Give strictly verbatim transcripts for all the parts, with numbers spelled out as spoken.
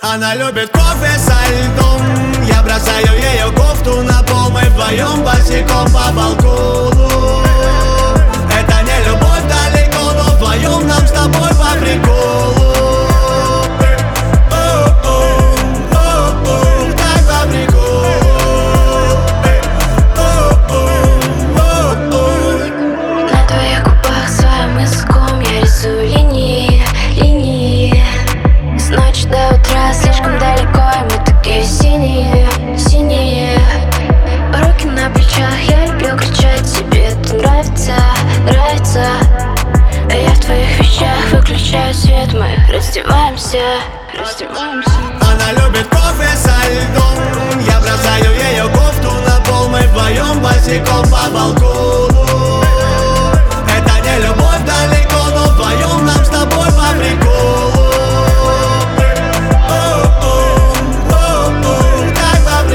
Она любит кофе со льдом. Я бросаю ее кофту на пол. Мы вдвоем босиком по балкону. Это не любовь далеко, но вдвоем нам с тобой по приколу. На твоих губах своим языком я рисую линии, линии. С ночи до утра слишком далеко, и мы такие синие, синие. Руки на плечах, я люблю кричать тебе. Это нравится, нравится. А я в твоих вещах выключаю свет. Мы раздеваемся, раздеваемся. Она любит кофе со льдом. Я бросаю ее кофту на пол. Мы вдвоем босиком по балкону. Это не любовь далеко, но вдвоем нам с тобой по приколу. Так по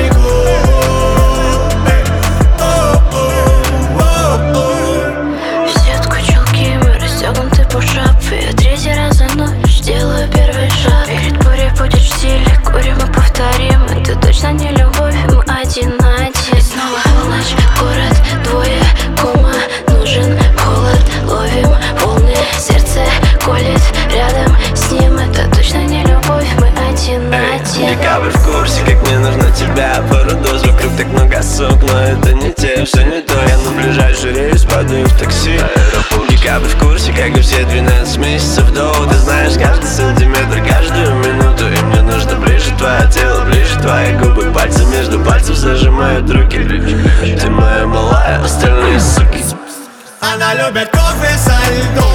приколу. В сетку чулки мы расстегнуты по шапке. Я третий раз за ночь делаю первый шаг. Перед бурей будет в стиле, курим и повторим. Это точно не любовь, мы один на один. И снова полночь, город, двое, кома. Нужен холод, ловим волны. Сердце колет рядом с ним. Это точно не любовь, мы один на один. Декабрь в курсе, как мне нужна тебя. Пару доз, вокруг так много сок, но это не те, все не то. Я на ближайший рейс падаю в такси. Декабрь в курсе, как и все двенадцать месяцев до. Ты знаешь каждый сантиметр, каждую минуту. И мне нужно ближе твое тело, ближе твои губы. Пальцы между пальцев зажимают руки. Ты моя малая, остальные суки. Она любит кофе со льдом.